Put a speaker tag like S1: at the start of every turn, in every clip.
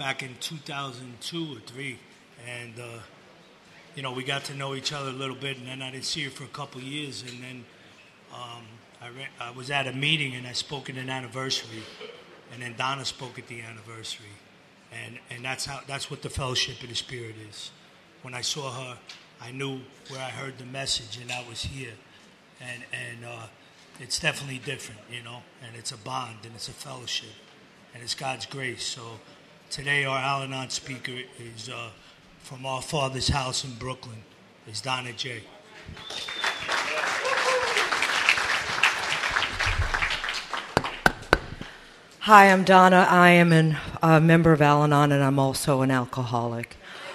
S1: back in 2002 or 3, and we got to know each other a little bit, and then I didn't see her for a couple of years, and then I was at a meeting and I spoke at an anniversary, and then Donna spoke at the anniversary, and that's what the Fellowship of the Spirit is. When I saw her, I knew where I heard the message, and I was here, and it's definitely different, and it's a bond, and it's a fellowship, and it's God's grace. So today our Al-Anon speaker is from our Father's house in Brooklyn, is Donna J.
S2: Hi, I'm Donna. I am a member of Al-Anon, and I'm also an alcoholic.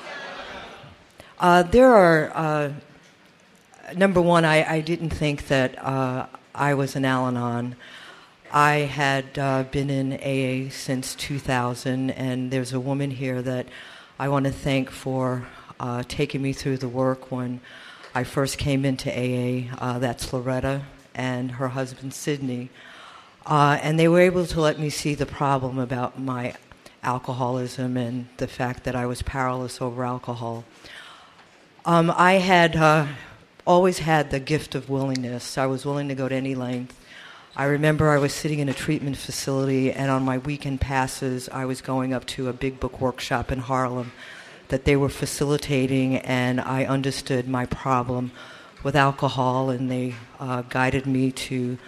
S2: There are, number one, I didn't think that I was an Al-Anon. I had been in AA since 2000, and there's a woman here that I want to thank for taking me through the work when I first came into AA. That's Loretta and her husband, Sidney. And they were able to let me see the problem about my alcoholism and the fact that I was powerless over alcohol. I had always had the gift of willingness. I was willing to go to any length. I remember I was sitting in a treatment facility, and on my weekend passes, I was going up to a big book workshop in Harlem that they were facilitating, and I understood my problem with alcohol, and they guided me to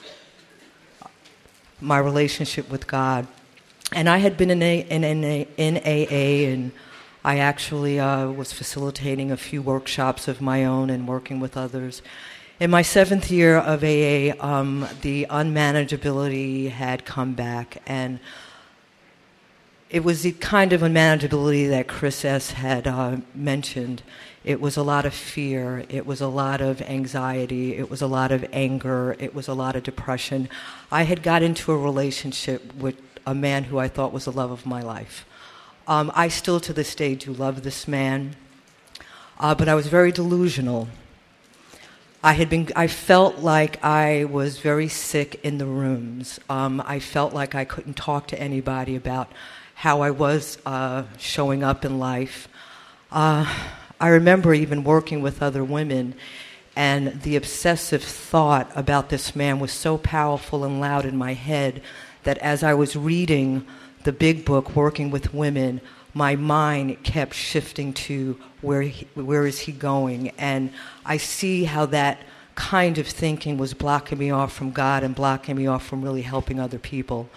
S2: my relationship with God. And I had been in AA, and I actually was facilitating a few workshops of my own and working with others. In my 7th year of AA, the unmanageability had come back, and it was the kind of unmanageability that Chris S. had mentioned. It was a lot of fear, it was a lot of anxiety, it was a lot of anger, it was a lot of depression. I had got into a relationship with a man who I thought was the love of my life. I still to this day do love this man, but I was very delusional. I felt like I was very sick in the rooms. I felt like I couldn't talk to anybody about how I was showing up in life. I remember even working with other women, and the obsessive thought about this man was so powerful and loud in my head that as I was reading the big book, Working with Women, my mind kept shifting to where is he going? And I see how that kind of thinking was blocking me off from God and blocking me off from really helping other people.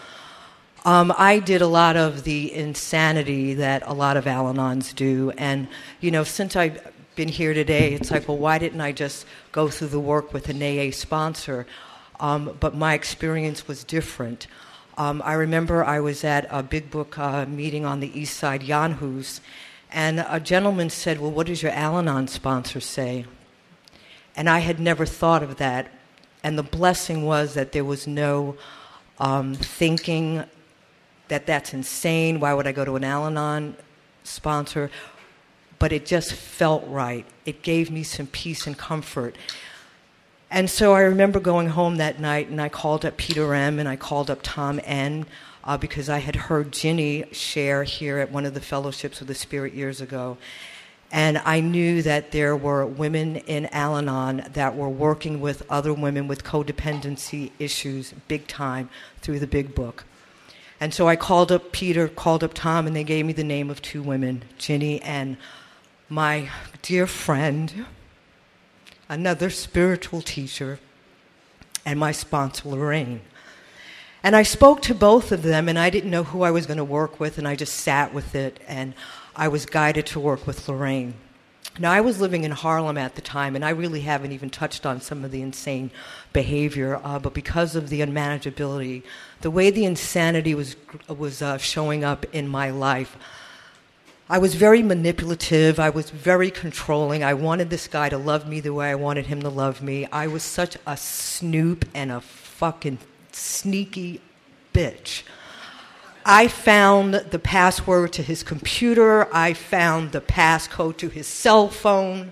S2: I did a lot of the insanity that a lot of Al-Anons do. And, since I've been here today, it's like, well, why didn't I just go through the work with an AA sponsor? But my experience was different. I remember I was at a big book meeting on the East Side, Jan Hus, and a gentleman said, well, what does your Al-Anon sponsor say? And I had never thought of that. And the blessing was that there was no thinking that that's insane. Why would I go to an Al-Anon sponsor? But it just felt right. It gave me some peace and comfort. And so I remember going home that night, and I called up Peter M. and I called up Tom N. Because I had heard Ginny share here at one of the fellowships of the Spirit years ago. And I knew that there were women in Al-Anon that were working with other women with codependency issues big time through the big book. And so I called up Peter, called up Tom, and they gave me the name of 2 women, Ginny and my dear friend, another spiritual teacher, and my sponsor, Lorraine. And I spoke to both of them, and I didn't know who I was going to work with, and I just sat with it, and I was guided to work with Lorraine. Now, I was living in Harlem at the time, and I really haven't even touched on some of the insane behavior, but because of the unmanageability, the way the insanity was showing up in my life, I was very manipulative. I was very controlling. I wanted this guy to love me the way I wanted him to love me. I was such a snoop and a fucking sneaky bitch. I found the password to his computer. I found the passcode to his cell phone.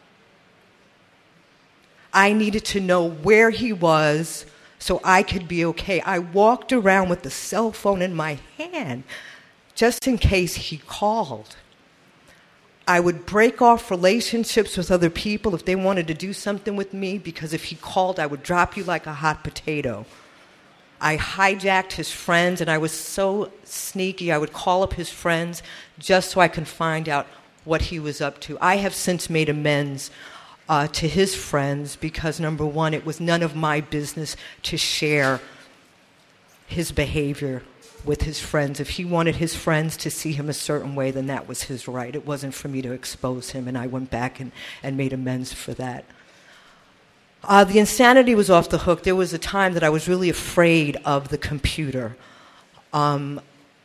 S2: I needed to know where he was so I could be okay. I walked around with the cell phone in my hand just in case he called. I would break off relationships with other people if they wanted to do something with me, because if he called, I would drop you like a hot potato. I hijacked his friends, and I was so sneaky, I would call up his friends just so I could find out what he was up to. I have since made amends to his friends because, number one, it was none of my business to share his behavior with his friends. If he wanted his friends to see him a certain way, then that was his right. It wasn't for me to expose him, and I went back and made amends for that. The insanity was off the hook. There was a time that I was really afraid of the computer. The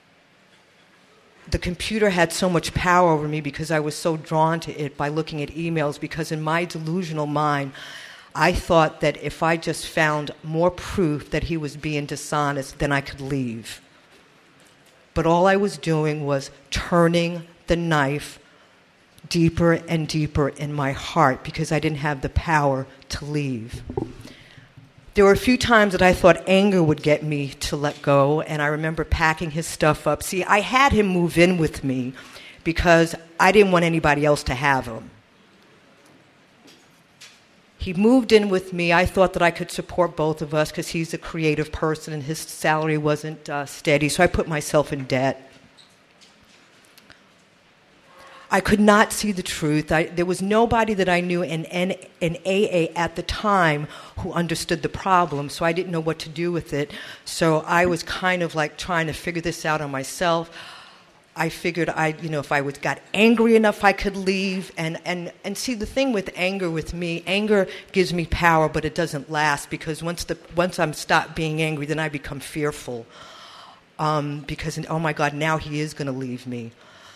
S2: computer had so much power over me because I was so drawn to it by looking at emails, because in my delusional mind, I thought that if I just found more proof that he was being dishonest, then I could leave. But all I was doing was turning the knife deeper and deeper in my heart because I didn't have the power to leave. There were a few times that I thought anger would get me to let go, and I remember packing his stuff up. See, I had him move in with me because I didn't want anybody else to have him. He moved in with me. I thought that I could support both of us because he's a creative person and his salary wasn't steady, so I put myself in debt. I could not see the truth. There was nobody that I knew in AA at the time who understood the problem, so I didn't know what to do with it. So I was kind of like trying to figure this out on myself. I figured if I got angry enough, I could leave. And see, the thing with anger with me, anger gives me power, but it doesn't last, because once I'm stopped being angry, then I become fearful. Because, oh my God, now he is going to leave me.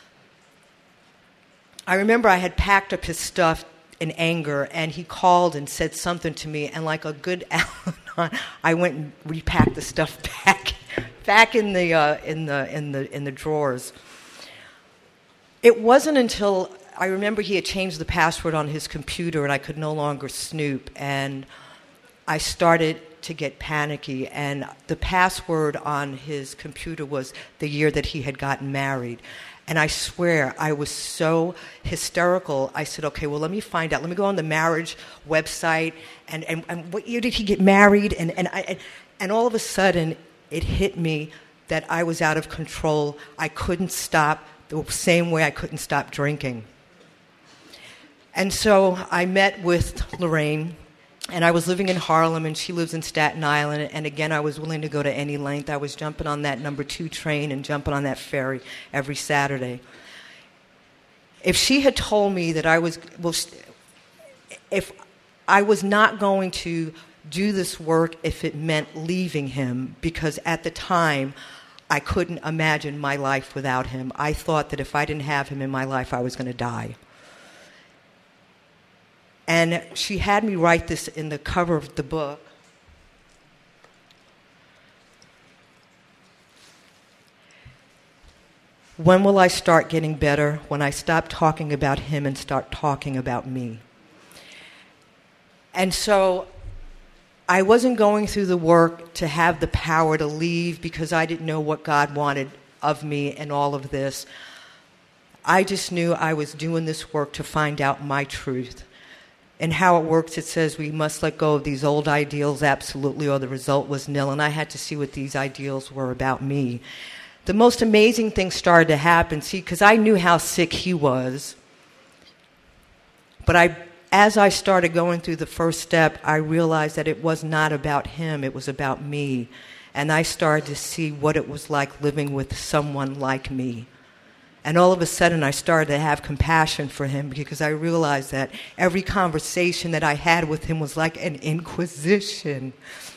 S2: I remember I had packed up his stuff in anger, and he called and said something to me, and like a good Al-Anon, I went and repacked the stuff back in the drawers. It wasn't until I remember he had changed the password on his computer, and I could no longer snoop, and I started to get panicky, and the password on his computer was the year that he had gotten married. And I swear, I was so hysterical. I said, okay, well, let me find out. Let me go on the marriage website, and what year did he get married? And all of a sudden, it hit me that I was out of control. I couldn't stop the same way I couldn't stop drinking. And so I met with Lorraine, and I was living in Harlem, and she lives in Staten Island, and again, I was willing to go to any length. I was jumping on that number 2 train and jumping on that ferry every Saturday. If she had told me that if I was not going to do this work if it meant leaving him, because at the time, I couldn't imagine my life without him. I thought that if I didn't have him in my life, I was going to die. And she had me write this in the cover of the book. When will I start getting better? When I stop talking about him and start talking about me. And so I wasn't going through the work to have the power to leave because I didn't know what God wanted of me in all of this. I just knew I was doing this work to find out my truth. And how it works, it says we must let go of these old ideals absolutely, or the result was nil. And I had to see what these ideals were about me. The most amazing thing started to happen, because I knew how sick he was. But as I started going through the first step, I realized that it was not about him, it was about me. And I started to see what it was like living with someone like me. And all of a sudden, I started to have compassion for him, because I realized that every conversation that I had with him was like an inquisition.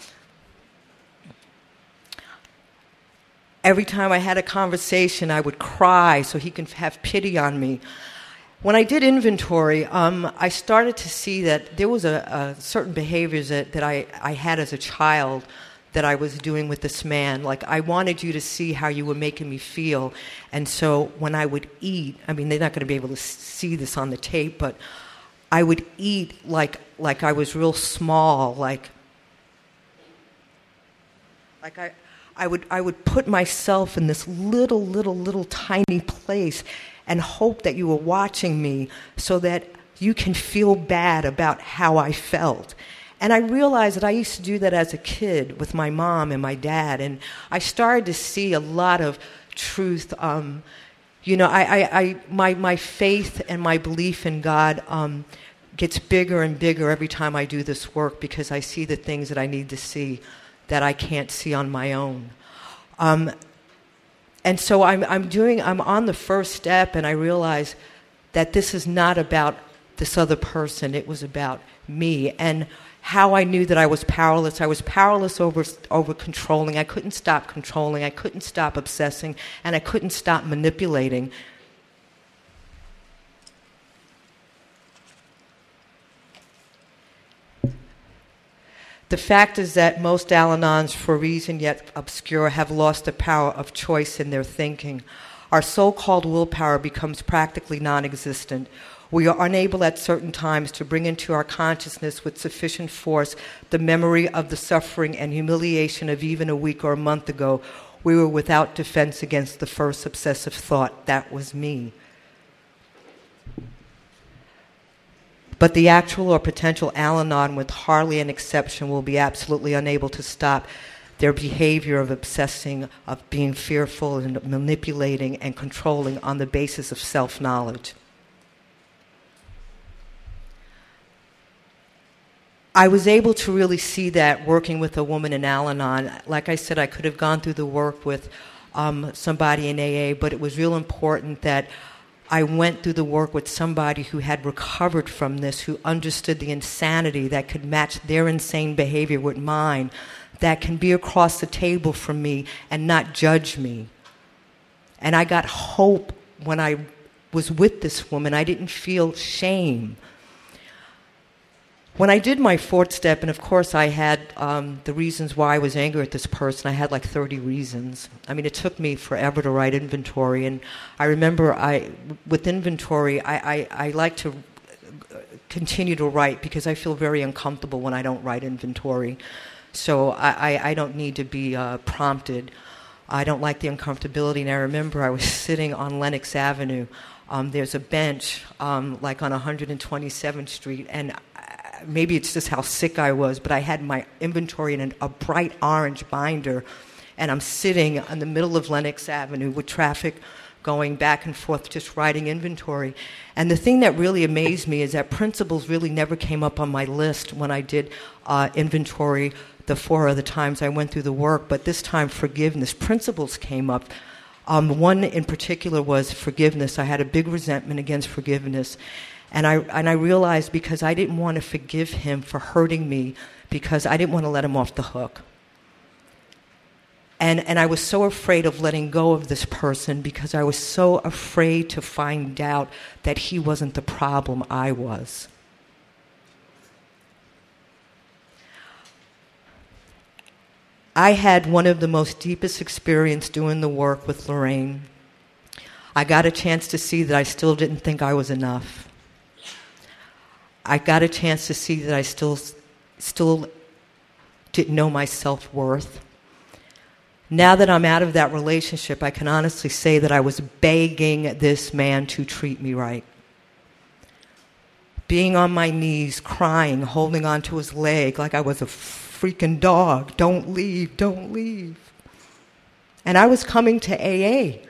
S2: Every time I had a conversation, I would cry so he could have pity on me. When I did inventory, I started to see that there was a certain behaviors that I had as a child that I was doing with this man. Like, I wanted you to see how you were making me feel. And so when I would eat, I mean, they're not going to be able to see this on the tape, but I would eat like I was real small, like I would put myself in this little tiny place and hope that you were watching me so that you can feel bad about how I felt. And I realized that I used to do that as a kid with my mom and my dad, and I started to see a lot of truth. My faith and my belief in God gets bigger and bigger every time I do this work, because I see the things that I need to see that I can't see on my own. And so I'm on the first step, and I realize that this is not about this other person. It was about me, and how I knew that I was powerless. I was powerless over controlling. I couldn't stop controlling. I couldn't stop obsessing, and I couldn't stop manipulating. The fact is that most Al-Anons, for a reason yet obscure, have lost the power of choice in their thinking. Our so-called willpower becomes practically non-existent. We are unable at certain times to bring into our consciousness with sufficient force the memory of the suffering and humiliation of even a week or a month ago. We were without defense against the first obsessive thought. That was me. But the actual or potential Al-Anon, with hardly an exception, will be absolutely unable to stop their behavior of obsessing, of being fearful and manipulating and controlling on the basis of self-knowledge. I was able to really see that working with a woman in Al-Anon. Like I said, I could have gone through the work with somebody in AA, but it was real important that I went through the work with somebody who had recovered from this, who understood the insanity that could match their insane behavior with mine, that can be across the table from me and not judge me. And I got hope when I was with this woman. I didn't feel shame. When I did my fourth step, and of course I had the reasons why I was angry at this person, I had like 30 reasons. I mean, it took me forever to write inventory. And I remember with inventory, I like to continue to write because I feel very uncomfortable when I don't write inventory. So I don't need to be prompted. I don't like the uncomfortability. And I remember I was sitting on Lenox Avenue. There's a bench like on 127th Street, and maybe it's just how sick I was, but I had my inventory in a bright orange binder, and I'm sitting in the middle of Lenox Avenue with traffic going back and forth, just writing inventory. And the thing that really amazed me is that principles really never came up on my list when I did inventory the 4 other times I went through the work, but this time forgiveness. Principles came up. One in particular was forgiveness. I had a big resentment against forgiveness. And I realized, because I didn't want to forgive him for hurting me, because I didn't want to let him off the hook. And I was so afraid of letting go of this person because I was so afraid to find out that he wasn't the problem, I was. I had one of the most deepest experiences doing the work with Lorraine. I got a chance to see that I still didn't think I was enough. I got a chance to see that I still didn't know my self-worth. Now that I'm out of that relationship, I can honestly say that I was begging this man to treat me right. Being on my knees, crying, holding onto his leg like I was a freaking dog. Don't leave, don't leave. And I was coming to AA.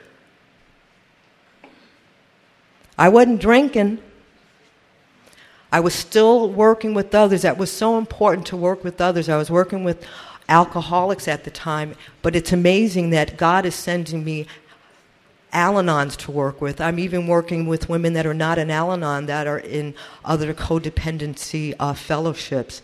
S2: I wasn't drinking. I was still working with others. That was so important, to work with others. I was working with alcoholics at the time, but it's amazing that God is sending me Al-Anons to work with. I'm even working with women that are not in Al-Anon, that are in other codependency fellowships.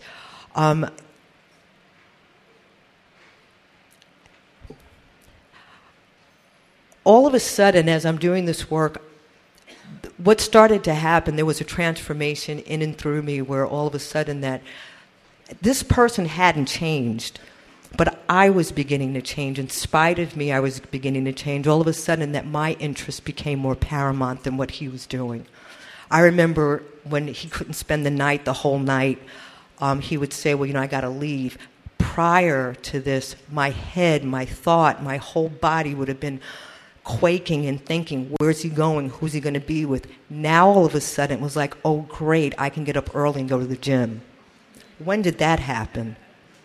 S2: All of a sudden, as I'm doing this work, what started to happen, there was a transformation in and through me where all of a sudden that this person hadn't changed, but I was beginning to change. In spite of me, I was beginning to change. All of a sudden that my interest became more paramount than what he was doing. I remember when he couldn't spend the whole night, he would say, well, I got to leave. prior to this, my head, my thought, my whole body would have been quaking and thinking, where's he going? Who's he going to be with? Now all of a sudden it was like, oh great, I can get up early and go to the gym. When did that happen?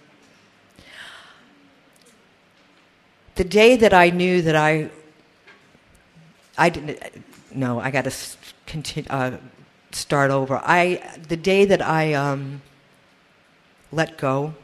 S2: The day that I knew that I didn't, no, I got to continue, start over. The day that I let go,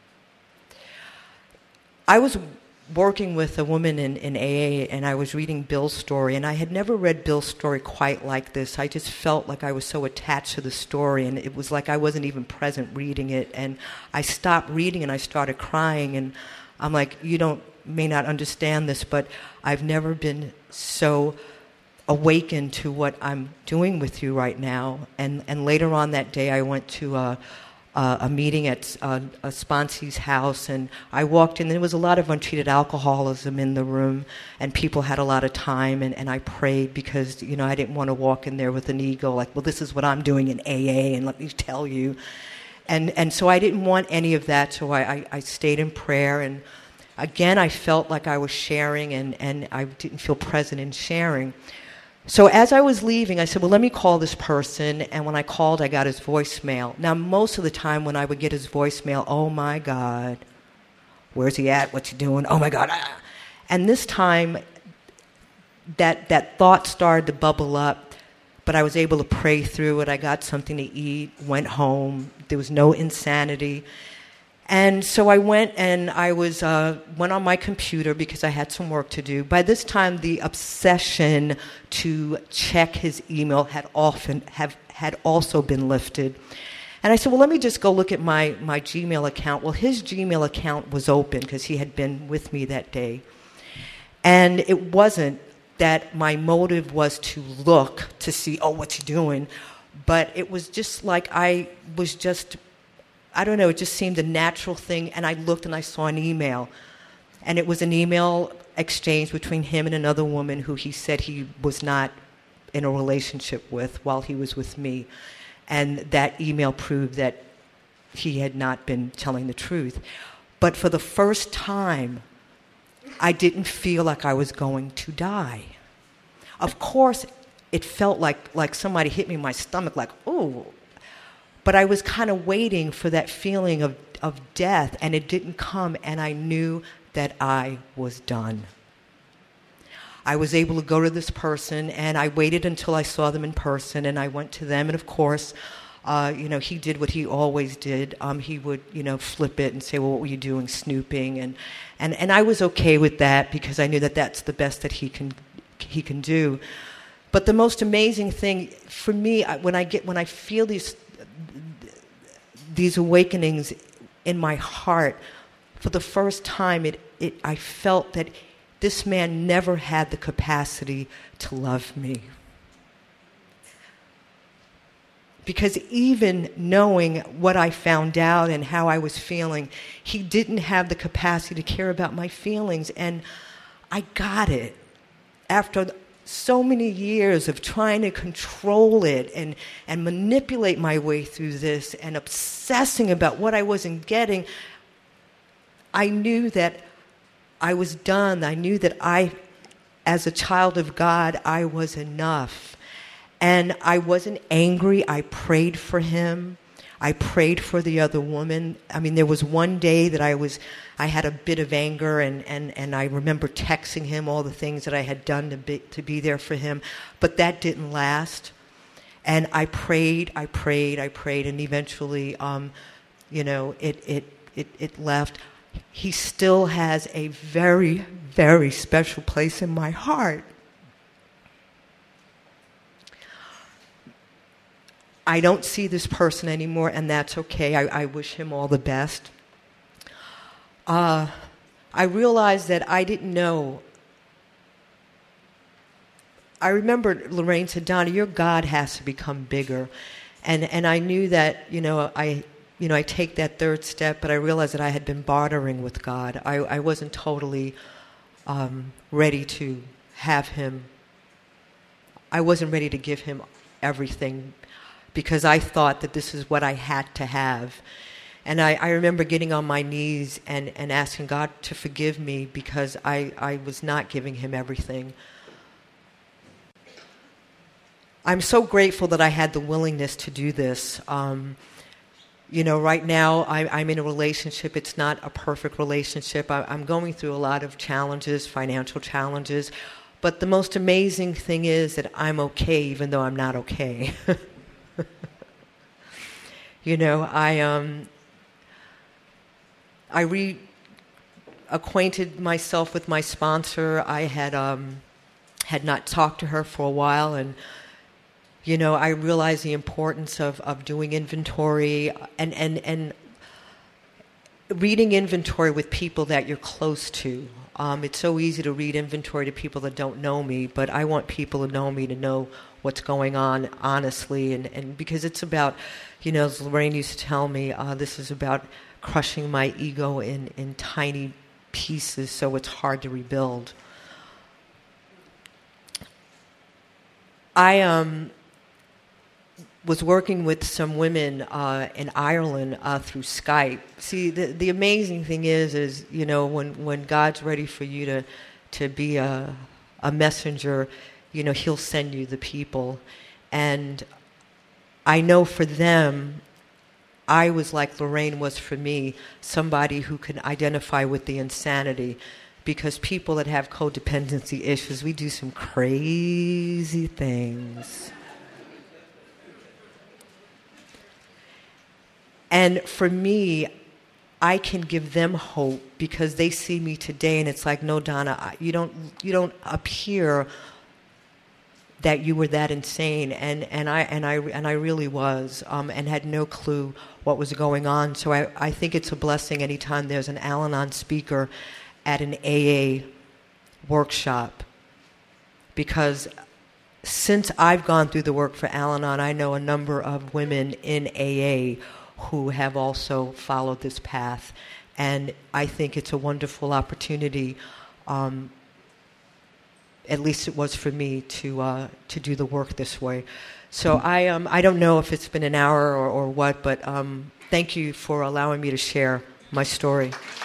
S2: I was working with a woman in AA, and I was reading Bill's story, and I had never read Bill's story quite like this. I just felt like I was so attached to the story, and it was like I wasn't even present reading it, and I stopped reading and I started crying, and I'm like, you may not understand this, but I've never been so awakened to what I'm doing with you right now. And later on that day, I went to a meeting at a sponsee's house, and I walked in, and there was a lot of untreated alcoholism in the room, and people had a lot of time, and I prayed because, I didn't want to walk in there with an ego like, well, this is what I'm doing in AA, and let me tell you. And so I didn't want any of that, so I stayed in prayer, and again, I felt like I was sharing, and I didn't feel present in sharing. So as I was leaving, I said, well, let me call this person. And when I called, I got his voicemail. Now, most of the time when I would get his voicemail, oh, my God, where's he at? What's he doing? Oh, my God. And this time, that thought started to bubble up, but I was able to pray through it. I got something to eat, went home. There was no insanity. And so I went and I went on my computer because I had some work to do. By this time, the obsession to check his email had also been lifted. And I said, well, let me just go look at my Gmail account. Well, his Gmail account was open because he had been with me that day. And it wasn't that my motive was to look to see, oh, what's he doing? But it was just like I don't know, it just seemed a natural thing, and I looked and I saw an email. And it was an email exchange between him and another woman who he said he was not in a relationship with while he was with me. And that email proved that he had not been telling the truth. But for the first time, I didn't feel like I was going to die. Of course, it felt like somebody hit me in my stomach, like, ooh. But I was kind of waiting for that feeling of death, and it didn't come, and I knew that I was done. I was able to go to this person, and I waited until I saw them in person, and I went to them, and of course, he did what he always did. He would, flip it and say, well, what were you doing, snooping? And I was okay with that because I knew that that's the best that he can do. But the most amazing thing for me, when I feel these awakenings in my heart, for the first time, I felt that this man never had the capacity to love me. Because even knowing what I found out and how I was feeling, he didn't have the capacity to care about my feelings. And I got it. After so many years of trying to control it and manipulate my way through this and obsessing about what I wasn't getting, I knew that I was done. I knew that as a child of God, I was enough. And I wasn't angry. I prayed for him. I prayed for the other woman. I mean, there was one day that I had a bit of anger, and I remember texting him all the things that I had done to be there for him, but that didn't last. And I prayed, and eventually, it left. He still has a very, very special place in my heart. I don't see this person anymore, and that's okay. I wish him all the best. I realized that I didn't know. I remember Lorraine said, Donna, your God has to become bigger. And I knew that, I take that third step, but I realized that I had been bartering with God. I wasn't totally ready to have him. I wasn't ready to give him everything, because I thought that this is what I had to have. And I remember getting on my knees and asking God to forgive me because I was not giving him everything. I'm so grateful that I had the willingness to do this. Right now I'm in a relationship. It's not a perfect relationship. I'm going through a lot of challenges, financial challenges. But the most amazing thing is that I'm okay even though I'm not okay. I reacquainted myself with my sponsor. I had not talked to her for a while, and I realized the importance of doing inventory and reading inventory with people that you're close to. It's so easy to read inventory to people that don't know me, but I want people to know me, to know what's going on honestly, and because it's about, as Lorraine used to tell me, this is about crushing my ego in tiny pieces so it's hard to rebuild. I was working with some women in Ireland through Skype. See, the amazing thing is when God's ready for you to be a messenger, he'll send you the people. And I know for them, I was like Lorraine was for me, somebody who can identify with the insanity. Because people that have codependency issues, we do some crazy things. And for me, I can give them hope because they see me today, and it's like, no, Donna, you don't appear that you were that insane, and I really was, and had no clue what was going on. So I think it's a blessing anytime there's an Al-Anon speaker at an AA workshop, because since I've gone through the work for Al-Anon, I know a number of women in AA who have also followed this path, and I think it's a wonderful opportunity. At least it was for me to do the work this way. So I don't know if it's been an hour or what, but thank you for allowing me to share my story.